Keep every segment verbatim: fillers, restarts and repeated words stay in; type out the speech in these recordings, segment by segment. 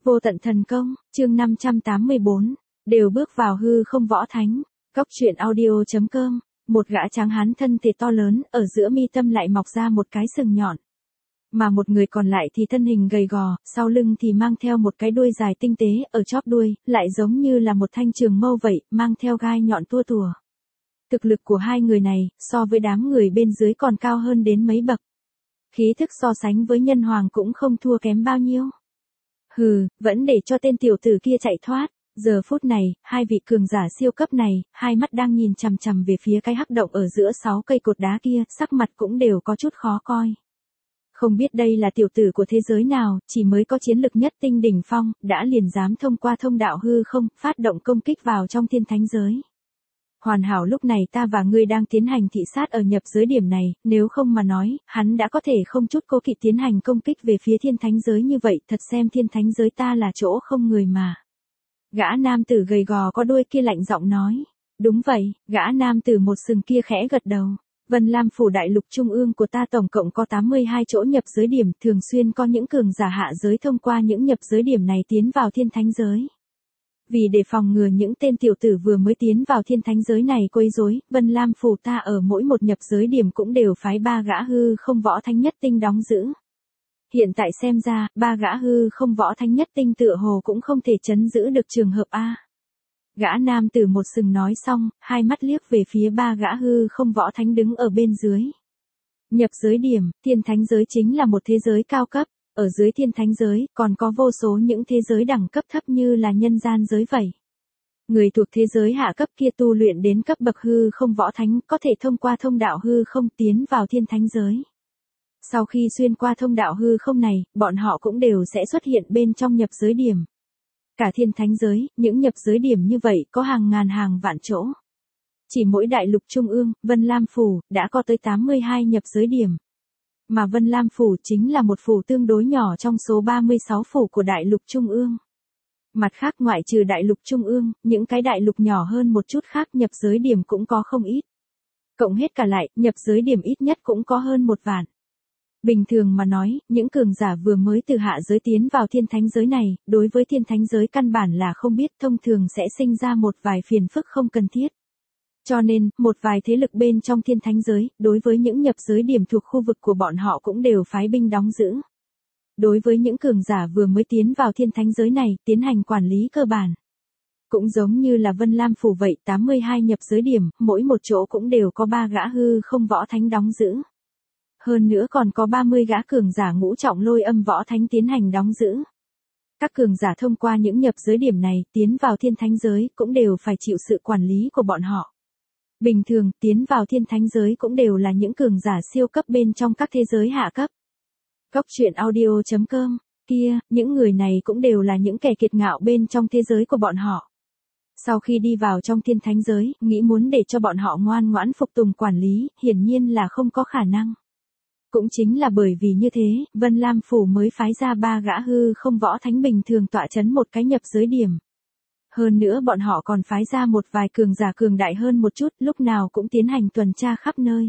Vô tận thần công, chương năm trăm tám mươi bốn, đều bước vào hư không võ thánh. Cốc truyện audio.com, một gã tráng hán thân thể to lớn, ở giữa mi tâm lại mọc ra một cái sừng nhọn. Mà một người còn lại thì thân hình gầy gò, sau lưng thì mang theo một cái đuôi dài tinh tế, ở chóp đuôi, lại giống như là một thanh trường mâu vậy, mang theo gai nhọn tua tùa. Thực lực của hai người này, so với đám người bên dưới còn cao hơn đến mấy bậc. Khí thức so sánh với nhân hoàng cũng không thua kém bao nhiêu. Hừ, vẫn để cho tên tiểu tử kia chạy thoát. Giờ phút này, hai vị cường giả siêu cấp này, hai mắt đang nhìn chằm chằm về phía cái hắc động ở giữa sáu cây cột đá kia, sắc mặt cũng đều có chút khó coi. Không biết đây là tiểu tử của thế giới nào, chỉ mới có chiến lực nhất tinh đỉnh phong, đã liền dám thông qua thông đạo hư không, phát động công kích vào trong thiên thánh giới. Hoàn hảo lúc này ta và ngươi đang tiến hành thị sát ở nhập giới điểm này, nếu không mà nói, hắn đã có thể không chút cố kỵ tiến hành công kích về phía thiên thánh giới như vậy, thật xem thiên thánh giới ta là chỗ không người mà. Gã nam tử gầy gò có đuôi kia lạnh giọng nói. Đúng vậy, gã nam tử một sừng kia khẽ gật đầu. Vân Lam phủ đại lục trung ương của ta tổng cộng có tám mươi hai chỗ nhập giới điểm, thường xuyên có những cường giả hạ giới thông qua những nhập giới điểm này tiến vào thiên thánh giới. Vì để phòng ngừa những tên tiểu tử vừa mới tiến vào thiên thánh giới này quấy rối, Vân Lam phủ ta ở mỗi một nhập giới điểm cũng đều phái ba gã hư không võ thánh nhất tinh đóng giữ. Hiện tại xem ra, ba gã hư không võ thánh nhất tinh tựa hồ cũng không thể trấn giữ được trường hợp A. Gã nam tử một sừng nói xong, hai mắt liếc về phía ba gã hư không võ thánh đứng ở bên dưới. Nhập giới điểm, thiên thánh giới chính là một thế giới cao cấp, ở dưới thiên thánh giới, còn có vô số những thế giới đẳng cấp thấp như là nhân gian giới vậy. Người thuộc thế giới hạ cấp kia tu luyện đến cấp bậc hư không võ thánh, có thể thông qua thông đạo hư không tiến vào thiên thánh giới. Sau khi xuyên qua thông đạo hư không này, bọn họ cũng đều sẽ xuất hiện bên trong nhập giới điểm. Cả thiên thánh giới, những nhập giới điểm như vậy có hàng ngàn hàng vạn chỗ. Chỉ mỗi đại lục trung ương, Vân Lam phủ, đã có tới tám mươi hai nhập giới điểm. Mà Vân Lam phủ chính là một phủ tương đối nhỏ trong số ba mươi sáu phủ của đại lục trung ương. Mặt khác ngoại trừ đại lục trung ương, những cái đại lục nhỏ hơn một chút khác nhập giới điểm cũng có không ít. Cộng hết cả lại, nhập giới điểm ít nhất cũng có hơn một vạn. Bình thường mà nói, những cường giả vừa mới từ hạ giới tiến vào thiên thánh giới này, đối với thiên thánh giới căn bản là không biết, thông thường sẽ sinh ra một vài phiền phức không cần thiết. Cho nên, một vài thế lực bên trong thiên thánh giới, đối với những nhập giới điểm thuộc khu vực của bọn họ cũng đều phái binh đóng giữ. Đối với những cường giả vừa mới tiến vào thiên thánh giới này, tiến hành quản lý cơ bản. Cũng giống như là Vân Lam phủ vậy, tám mươi hai nhập giới điểm, mỗi một chỗ cũng đều có ba gã hư không võ thánh đóng giữ. Hơn nữa còn có ba mươi gã cường giả ngũ trọng lôi âm võ thánh tiến hành đóng giữ. Các cường giả thông qua những nhập giới điểm này, tiến vào thiên thánh giới, cũng đều phải chịu sự quản lý của bọn họ. Bình thường, tiến vào thiên thánh giới cũng đều là những cường giả siêu cấp bên trong các thế giới hạ cấp. Cốc truyện audio.com, kia, những người này cũng đều là những kẻ kiệt ngạo bên trong thế giới của bọn họ. Sau khi đi vào trong thiên thánh giới, nghĩ muốn để cho bọn họ ngoan ngoãn phục tùng quản lý, hiển nhiên là không có khả năng. Cũng chính là bởi vì như thế, Vân Lam phủ mới phái ra ba gã hư không võ thánh bình thường tọa chấn một cái nhập giới điểm. Hơn nữa bọn họ còn phái ra một vài cường giả cường đại hơn một chút, lúc nào cũng tiến hành tuần tra khắp nơi.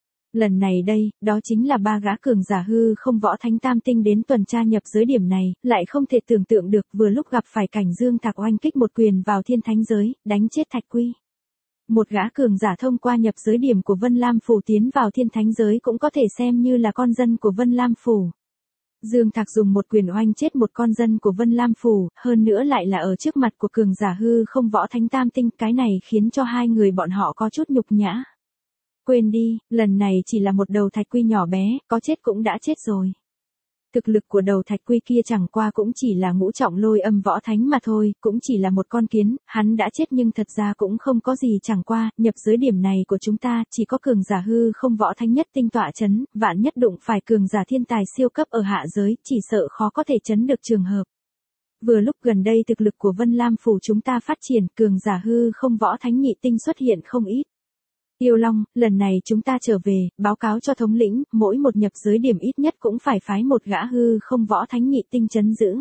Lần này đây, đó chính là ba gã cường giả hư không võ thánh tam tinh đến tuần tra nhập giới điểm này, lại không thể tưởng tượng được vừa lúc gặp phải cảnh Dương Thạc oanh kích một quyền vào thiên thánh giới, đánh chết Thạch Quy. Một gã cường giả thông qua nhập giới điểm của Vân Lam phủ tiến vào thiên thánh giới cũng có thể xem như là con dân của Vân Lam phủ. Dương Thạc dùng một quyền oanh chết một con dân của Vân Lam phủ, hơn nữa lại là ở trước mặt của cường giả hư không võ thánh tam tinh, cái này khiến cho hai người bọn họ có chút nhục nhã. Quên đi, lần này chỉ là một đầu Thạch Quy nhỏ bé, có chết cũng đã chết rồi. Thực lực của đầu Thạch Quy kia chẳng qua cũng chỉ là ngũ trọng lôi âm võ thánh mà thôi, cũng chỉ là một con kiến, hắn đã chết nhưng thật ra cũng không có gì, chẳng qua, nhập giới điểm này của chúng ta, chỉ có cường giả hư không võ thánh nhất tinh tọa chấn, vạn nhất đụng phải cường giả thiên tài siêu cấp ở hạ giới, chỉ sợ khó có thể chấn được trường hợp. Vừa lúc gần đây thực lực của Vân Lam phủ chúng ta phát triển, cường giả hư không võ thánh nhị tinh xuất hiện không ít. Tiêu Long, lần này chúng ta trở về, báo cáo cho thống lĩnh, mỗi một nhập giới điểm ít nhất cũng phải phái một gã hư không võ thánh nhị tinh trấn giữ.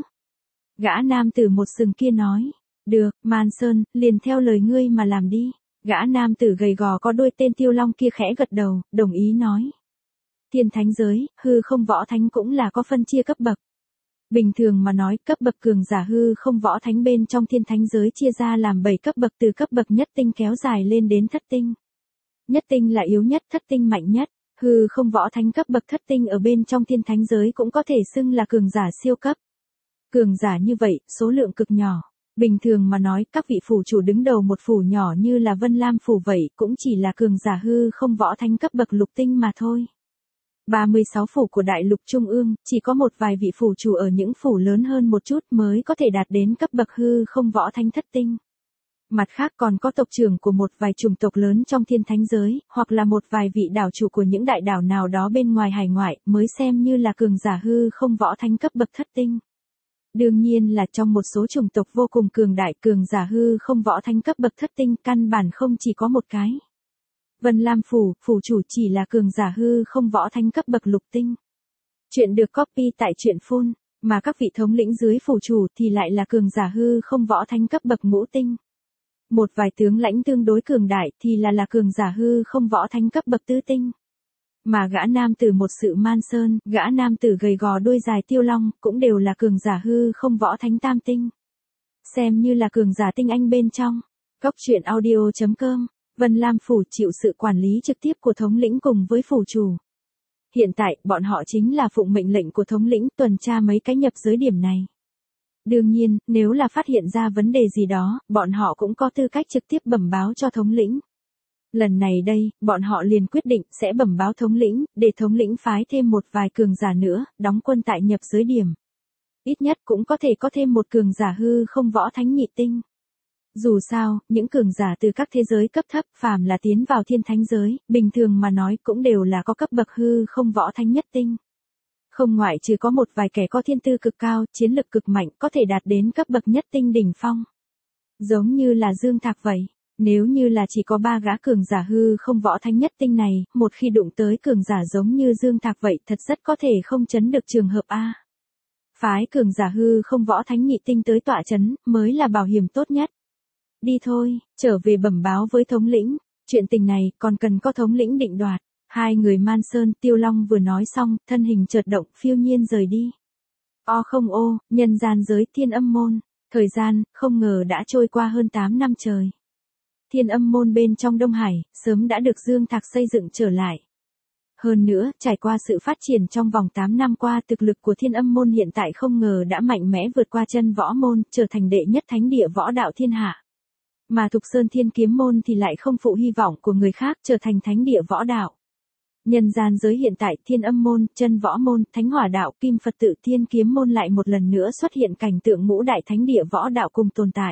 Gã nam tử một sừng kia nói, được, Man Sơn, liền theo lời ngươi mà làm đi. Gã nam tử gầy gò có đôi tên Tiêu Long kia khẽ gật đầu, đồng ý nói. Thiên thánh giới, hư không võ thánh cũng là có phân chia cấp bậc. Bình thường mà nói, cấp bậc cường giả hư không võ thánh bên trong thiên thánh giới chia ra làm bảy cấp bậc, từ cấp bậc nhất tinh kéo dài lên đến thất tinh. Nhất tinh là yếu nhất, thất tinh mạnh nhất. Hư không võ thánh cấp bậc thất tinh ở bên trong thiên thánh giới cũng có thể xưng là cường giả siêu cấp. Cường giả như vậy, số lượng cực nhỏ. Bình thường mà nói, các vị phủ chủ đứng đầu một phủ nhỏ như là Vân Lam phủ vậy cũng chỉ là cường giả hư không võ thánh cấp bậc lục tinh mà thôi. ba mươi sáu phủ của đại lục trung ương, chỉ có một vài vị phủ chủ ở những phủ lớn hơn một chút mới có thể đạt đến cấp bậc hư không võ thánh thất tinh. Mặt khác còn có tộc trưởng của một vài chủng tộc lớn trong thiên thánh giới, hoặc là một vài vị đảo chủ của những đại đảo nào đó bên ngoài hải ngoại, mới xem như là cường giả hư không võ thánh cấp bậc thất tinh. Đương nhiên là trong một số chủng tộc vô cùng cường đại, cường giả hư không võ thánh cấp bậc thất tinh căn bản không chỉ có một cái. Vân Lam phủ, phủ chủ chỉ là cường giả hư không võ thánh cấp bậc lục tinh. Chuyện được copy tại truyện phone, mà các vị thống lĩnh dưới phủ chủ thì lại là cường giả hư không võ thánh cấp bậc ngũ tinh. Một vài tướng lãnh tương đối cường đại thì là là cường giả hư không võ thánh cấp bậc tứ tinh. Mà gã nam tử một sự man sơn, gã nam tử gầy gò đuôi dài tiêu long, cũng đều là cường giả hư không võ thánh tam tinh. Xem như là cường giả tinh anh bên trong. Góc truyện audio chấm com, Vân Lam phủ chịu sự quản lý trực tiếp của thống lĩnh cùng với phủ chủ. Hiện tại, bọn họ chính là phụng mệnh lệnh của thống lĩnh tuần tra mấy cái nhập giới điểm này. Đương nhiên, nếu là phát hiện ra vấn đề gì đó, bọn họ cũng có tư cách trực tiếp bẩm báo cho thống lĩnh. Lần này đây, bọn họ liền quyết định sẽ bẩm báo thống lĩnh, để thống lĩnh phái thêm một vài cường giả nữa, đóng quân tại nhập giới điểm. Ít nhất cũng có thể có thêm một cường giả hư không võ thánh nhị tinh. Dù sao, những cường giả từ các thế giới cấp thấp, phàm là tiến vào thiên thánh giới, bình thường mà nói cũng đều là có cấp bậc hư không võ thánh nhất tinh. Không ngoại trừ có một vài kẻ có thiên tư cực cao, chiến lực cực mạnh, có thể đạt đến cấp bậc nhất tinh đỉnh phong. Giống như là Dương Thạc vậy. Nếu như là chỉ có ba gã cường giả hư không võ thánh nhất tinh này, một khi đụng tới cường giả giống như Dương Thạc vậy thật rất có thể không chấn được trường hợp A. Phái cường giả hư không võ thánh nhị tinh tới tọa chấn, mới là bảo hiểm tốt nhất. Đi thôi, trở về bẩm báo với thống lĩnh, chuyện tình này còn cần có thống lĩnh định đoạt. Hai người Man Sơn Tiêu Long vừa nói xong, thân hình chợt động phiêu nhiên rời đi. O không ô, nhân gian giới Thiên Âm môn, thời gian, không ngờ đã trôi qua hơn tám năm trời. Thiên Âm môn bên trong Đông Hải, sớm đã được Dương Thạc xây dựng trở lại. Hơn nữa, trải qua sự phát triển trong vòng tám năm qua, thực lực của Thiên Âm môn hiện tại không ngờ đã mạnh mẽ vượt qua Chân Võ môn, trở thành đệ nhất thánh địa võ đạo thiên hạ. Mà Thục Sơn Thiên Kiếm môn thì lại không phụ hy vọng của người khác, trở thành thánh địa võ đạo. Nhân gian giới hiện tại, Thiên Âm môn, Chân Võ môn, Thánh Hỏa đạo, Kim Phật tự, Thiên Kiếm môn lại một lần nữa xuất hiện cảnh tượng ngũ đại thánh địa võ đạo cùng tồn tại.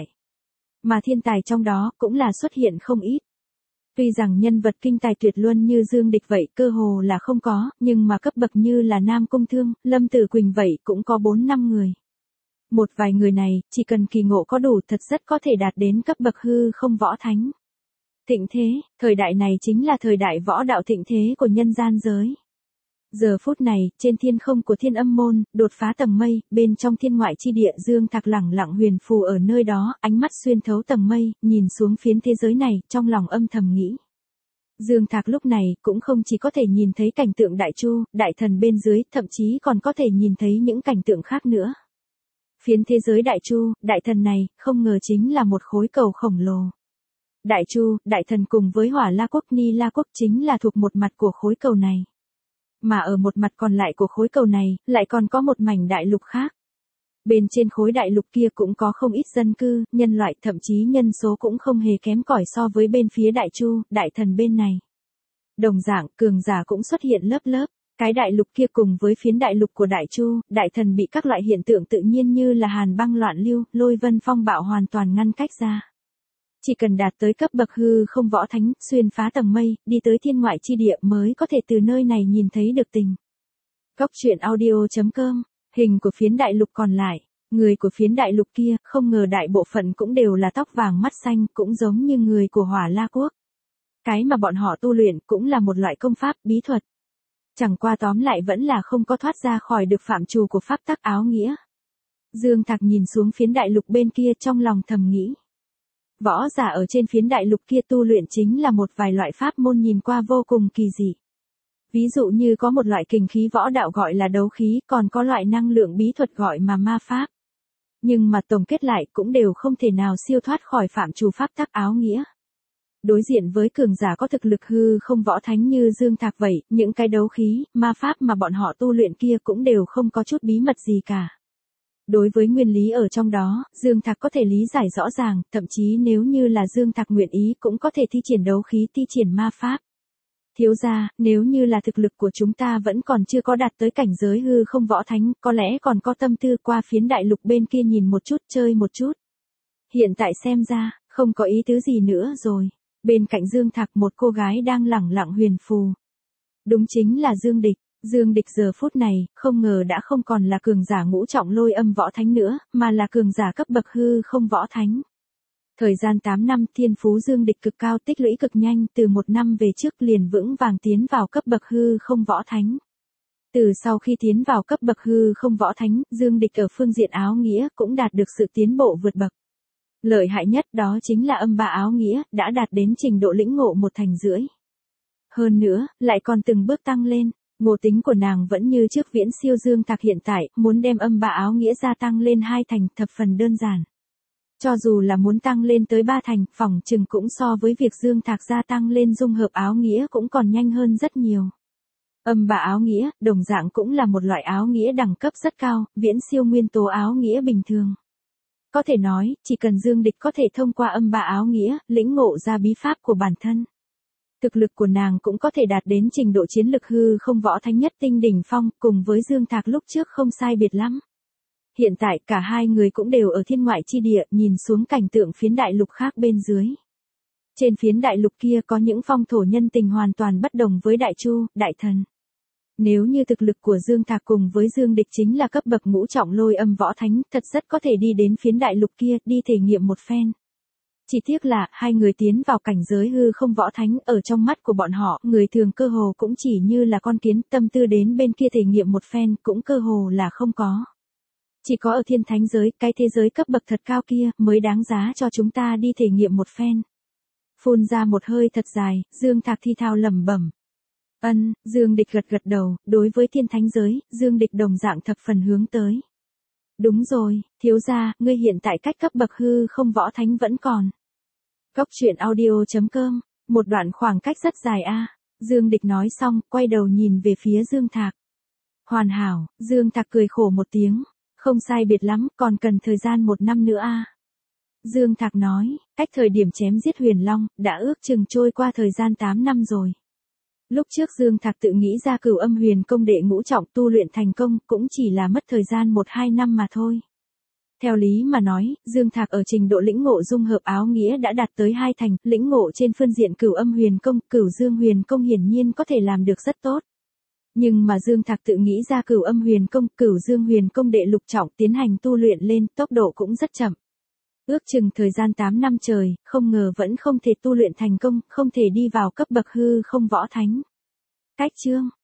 Mà thiên tài trong đó cũng là xuất hiện không ít. Tuy rằng nhân vật kinh tài tuyệt luân như Dương Địch vậy cơ hồ là không có, nhưng mà cấp bậc như là Nam Cung Thương, Lâm Tử Quỳnh vậy cũng có bốn năm người. Một vài người này, chỉ cần kỳ ngộ có đủ thật rất có thể đạt đến cấp bậc hư không võ thánh. Thịnh thế, thời đại này chính là thời đại võ đạo thịnh thế của nhân gian giới. Giờ phút này, trên thiên không của Thiên Âm môn, đột phá tầng mây, bên trong thiên ngoại chi địa Dương Thạc lẳng lặng huyền phù ở nơi đó, ánh mắt xuyên thấu tầng mây, nhìn xuống phiến thế giới này, trong lòng âm thầm nghĩ. Dương Thạc lúc này cũng không chỉ có thể nhìn thấy cảnh tượng đại chu, đại thần bên dưới, thậm chí còn có thể nhìn thấy những cảnh tượng khác nữa. Phiến thế giới đại chu, đại thần này, không ngờ chính là một khối cầu khổng lồ. Đại chu, đại thần cùng với Hỏa La Quốc Ni La Quốc chính là thuộc một mặt của khối cầu này. Mà ở một mặt còn lại của khối cầu này, lại còn có một mảnh đại lục khác. Bên trên khối đại lục kia cũng có không ít dân cư, nhân loại, thậm chí nhân số cũng không hề kém cỏi so với bên phía đại chu, đại thần bên này. Đồng dạng, cường giả cũng xuất hiện lớp lớp. Cái đại lục kia cùng với phiến đại lục của đại chu, đại thần bị các loại hiện tượng tự nhiên như là hàn băng loạn lưu, lôi vân phong bạo hoàn toàn ngăn cách ra. Chỉ cần đạt tới cấp bậc hư không võ thánh, xuyên phá tầng mây, đi tới thiên ngoại chi địa mới có thể từ nơi này nhìn thấy được tình. Góc truyện audio chấm com, hình của phiến đại lục còn lại, người của phiến đại lục kia, không ngờ đại bộ phận cũng đều là tóc vàng mắt xanh, cũng giống như người của Hỏa La Quốc. Cái mà bọn họ tu luyện cũng là một loại công pháp, bí thuật. Chẳng qua tóm lại vẫn là không có thoát ra khỏi được phạm trù của pháp tắc áo nghĩa. Dương Thạc nhìn xuống phiến đại lục bên kia trong lòng thầm nghĩ. Võ giả ở trên phiến đại lục kia tu luyện chính là một vài loại pháp môn nhìn qua vô cùng kỳ dị. Ví dụ như có một loại kình khí võ đạo gọi là đấu khí, còn có loại năng lượng bí thuật gọi mà ma pháp. Nhưng mà tổng kết lại cũng đều không thể nào siêu thoát khỏi phạm trù pháp tắc áo nghĩa. Đối diện với cường giả có thực lực hư không võ thánh như Dương Thạc vậy, những cái đấu khí, ma pháp mà bọn họ tu luyện kia cũng đều không có chút bí mật gì cả. Đối với nguyên lý ở trong đó, Dương Thạc có thể lý giải rõ ràng, thậm chí nếu như là Dương Thạc nguyện ý cũng có thể thi triển đấu khí thi triển ma pháp. Thiếu gia, nếu như là thực lực của chúng ta vẫn còn chưa có đạt tới cảnh giới hư không võ thánh, có lẽ còn có tâm tư qua phiến đại lục bên kia nhìn một chút, chơi một chút. Hiện tại xem ra, không có ý tứ gì nữa rồi. Bên cạnh Dương Thạc một cô gái đang lẳng lặng huyền phù. Đúng chính là Dương Địch. Dương Địch giờ phút này, không ngờ đã không còn là cường giả ngũ trọng lôi âm võ thánh nữa, mà là cường giả cấp bậc hư không võ thánh. Thời gian tám năm thiên phú Dương Địch cực cao tích lũy cực nhanh, từ một năm về trước liền vững vàng tiến vào cấp bậc hư không võ thánh. Từ sau khi tiến vào cấp bậc hư không võ thánh, Dương Địch ở phương diện áo nghĩa cũng đạt được sự tiến bộ vượt bậc. Lợi hại nhất đó chính là âm ba áo nghĩa, đã đạt đến trình độ lĩnh ngộ một thành rưỡi. Hơn nữa, lại còn từng bước tăng lên, ngộ tính của nàng vẫn như trước viễn siêu Dương Thạc hiện tại, muốn đem âm ba áo nghĩa gia tăng lên hai thành thập phần đơn giản. Cho dù là muốn tăng lên tới ba thành, phỏng chừng cũng so với việc Dương Thạc gia tăng lên dung hợp áo nghĩa cũng còn nhanh hơn rất nhiều. Âm ba áo nghĩa, đồng dạng cũng là một loại áo nghĩa đẳng cấp rất cao, viễn siêu nguyên tố áo nghĩa bình thường. Có thể nói, chỉ cần Dương Địch có thể thông qua âm ba áo nghĩa, lĩnh ngộ ra bí pháp của bản thân. Thực lực của nàng cũng có thể đạt đến trình độ chiến lực hư không võ thánh nhất tinh đỉnh phong, cùng với Dương Thạc lúc trước không sai biệt lắm. Hiện tại cả hai người cũng đều ở thiên ngoại chi địa, nhìn xuống cảnh tượng phiến đại lục khác bên dưới. Trên phiến đại lục kia có những phong thổ nhân tình hoàn toàn bất đồng với Đại Chu, Đại Thần. Nếu như thực lực của Dương Thạc cùng với Dương Địch chính là cấp bậc ngũ trọng lôi âm võ thánh, thật rất có thể đi đến phiến đại lục kia, đi thể nghiệm một phen. Chỉ tiếc là, hai người tiến vào cảnh giới hư không võ thánh, ở trong mắt của bọn họ, người thường cơ hồ cũng chỉ như là con kiến, tâm tư đến bên kia thể nghiệm một phen, cũng cơ hồ là không có. Chỉ có ở thiên thánh giới, cái thế giới cấp bậc thật cao kia, mới đáng giá cho chúng ta đi thể nghiệm một phen. Phun ra một hơi thật dài, Dương Thạc thi thao lẩm bẩm. Ân, Dương Địch gật gật đầu, đối với thiên thánh giới, Dương Địch đồng dạng thập phần hướng tới. Đúng rồi, thiếu gia, ngươi hiện tại cách cấp bậc hư không võ thánh vẫn còn. Góc truyện audio chấm com, một đoạn khoảng cách rất dài a. Dương Địch nói xong, quay đầu nhìn về phía Dương Thạc. Hoàn hảo, Dương Thạc cười khổ một tiếng, không sai biệt lắm, còn cần thời gian một năm nữa a. Dương Thạc nói, cách thời điểm chém giết Huyền Long, đã ước chừng trôi qua thời gian tám năm rồi. Lúc trước Dương Thạc tự nghĩ ra Cửu Âm Huyền Công đệ ngũ trọng tu luyện thành công, cũng chỉ là mất thời gian một hai năm mà thôi. Theo lý mà nói, Dương Thạc ở trình độ lĩnh ngộ dung hợp áo nghĩa đã đạt tới hai thành, lĩnh ngộ trên phương diện Cửu Âm Huyền Công, Cửu Dương Huyền Công hiển nhiên có thể làm được rất tốt. Nhưng mà Dương Thạc tự nghĩ ra Cửu Âm Huyền Công, Cửu Dương Huyền Công đệ lục trọng tiến hành tu luyện lên, tốc độ cũng rất chậm. Ước chừng thời gian tám năm trời, không ngờ vẫn không thể tu luyện thành công, không thể đi vào cấp bậc hư không võ thánh. Cách chương